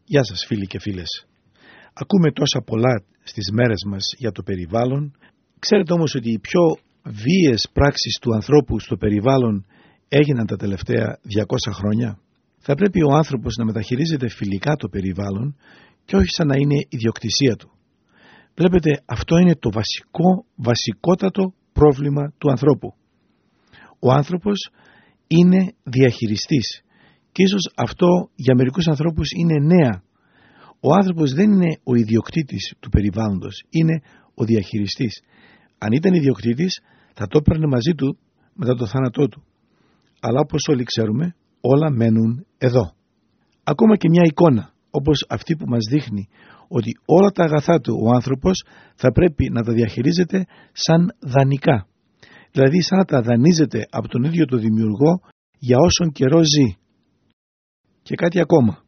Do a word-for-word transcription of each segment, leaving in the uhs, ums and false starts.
Γεια σας φίλοι και φίλες. Ακούμε τόσα πολλά στις μέρες μας για το περιβάλλον. Ξέρετε όμως ότι οι πιο βίαιες πράξεις του ανθρώπου στο περιβάλλον έγιναν τα τελευταία διακόσια χρόνια. Θα πρέπει ο άνθρωπος να μεταχειρίζεται φιλικά το περιβάλλον και όχι σαν να είναι ιδιοκτησία του. Βλέπετε, αυτό είναι το βασικό, βασικότατο πρόβλημα του ανθρώπου. Ο άνθρωπος είναι διαχειριστής και ίσως αυτό για μερικούς ανθρώπους είναι νέα. Ο άνθρωπος δεν είναι ο ιδιοκτήτης του περιβάλλοντος, είναι ο διαχειριστής. Αν ήταν ιδιοκτήτης θα το έπαιρνε μαζί του μετά το θάνατό του. Αλλά όπως όλοι ξέρουμε, όλα μένουν εδώ. Ακόμα και μια εικόνα όπως αυτή που μας δείχνει ότι όλα τα αγαθά του ο άνθρωπος θα πρέπει να τα διαχειρίζεται σαν δανεικά. Δηλαδή σαν να τα δανείζεται από τον ίδιο το δημιουργό για όσον καιρό ζει. Και κάτι ακόμα.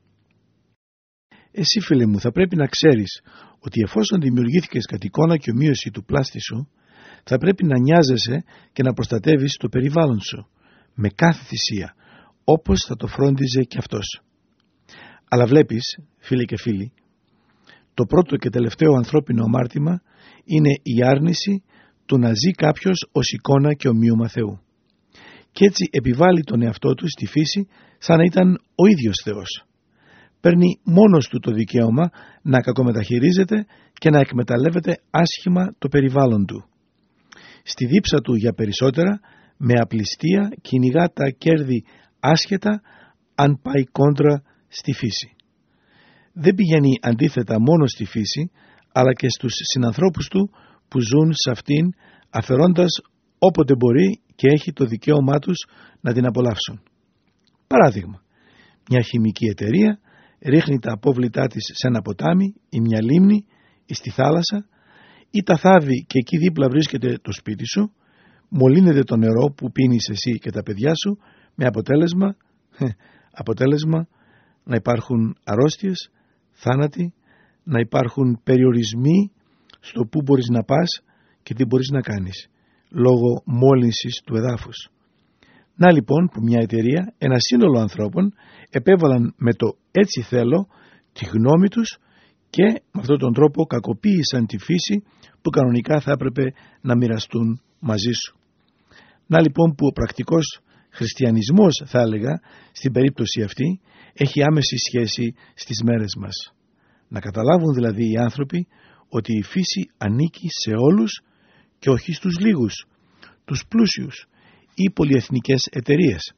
Εσύ φίλε μου θα πρέπει να ξέρεις ότι εφόσον δημιουργήθηκες κατ' εικόνα και ομοίωση του πλάστη σου, θα πρέπει να νοιάζεσαι και να προστατεύεις το περιβάλλον σου με κάθε θυσία, όπως θα το φρόντιζε και αυτός. Αλλά βλέπεις, φίλε και φίλοι, το πρώτο και τελευταίο ανθρώπινο αμάρτημα είναι η άρνηση του να ζει κάποιος ως εικόνα και ομοίωμα Θεού. Και έτσι επιβάλλει τον εαυτό του στη φύση σαν να ήταν ο ίδιος Θεός. Παίρνει μόνος του το δικαίωμα να κακομεταχειρίζεται και να εκμεταλλεύεται άσχημα το περιβάλλον του. Στη δίψα του για περισσότερα, με απληστία κυνηγά τα κέρδη άσχετα αν πάει κόντρα στη φύση. Δεν πηγαίνει αντίθετα μόνο στη φύση, αλλά και στους συνανθρώπους του που ζουν σε αυτήν, αφαιρώντας όποτε μπορεί και έχει το δικαίωμά τους να την απολαύσουν. Παράδειγμα, μια χημική εταιρεία ρίχνει τα απόβλητά της σε ένα ποτάμι ή μια λίμνη ή στη θάλασσα ή τα θάβει και εκεί δίπλα βρίσκεται το σπίτι σου, μολύνεται το νερό που πίνεις εσύ και τα παιδιά σου, με αποτέλεσμα, αποτέλεσμα να υπάρχουν αρρώστιες, θάνατοι, να υπάρχουν περιορισμοί στο που μπορείς να πας και τι μπορείς να κάνεις λόγω μόλυνσης του εδάφους. Να λοιπόν που μια εταιρεία, ένα σύνολο ανθρώπων επέβαλαν με το έτσι θέλω τη γνώμη τους και με αυτόν τον τρόπο κακοποίησαν τη φύση που κανονικά θα έπρεπε να μοιραστούν μαζί σου. Να λοιπόν που ο πρακτικός χριστιανισμός, θα έλεγα, στην περίπτωση αυτή έχει άμεση σχέση στις μέρες μας. Να καταλάβουν δηλαδή οι άνθρωποι ότι η φύση ανήκει σε όλους και όχι στους λίγους, τους πλούσιους ή πολυεθνικές εταιρείες.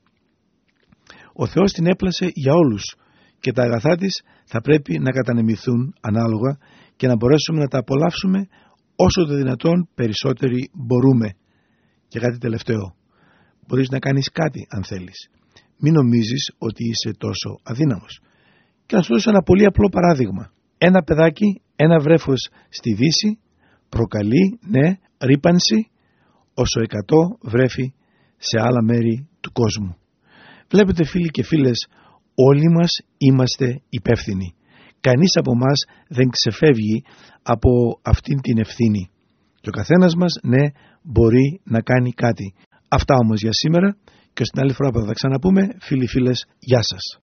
Ο Θεός την έπλασε για όλους και τα αγαθά της θα πρέπει να κατανεμηθούν ανάλογα και να μπορέσουμε να τα απολαύσουμε όσο το δυνατόν περισσότεροι μπορούμε. Και κάτι τελευταίο, μπορείς να κάνεις κάτι αν θέλεις. Μην νομίζεις ότι είσαι τόσο αδύναμος. Και να σου δώσω ένα πολύ απλό παράδειγμα. Ένα παιδάκι, ένα βρέφος στη Δύση προκαλεί, ναι, ρύπανση όσο εκατό βρέφη σε άλλα μέρη του κόσμου. Βλέπετε φίλοι και φίλες, όλοι μας είμαστε υπεύθυνοι. Κανείς από μας δεν ξεφεύγει από αυτήν την ευθύνη. Και ο καθένας μας, ναι, μπορεί να κάνει κάτι. Αυτά όμως για σήμερα και στην άλλη φορά που θα τα ξαναπούμε, φίλοι φίλες, γεια σας.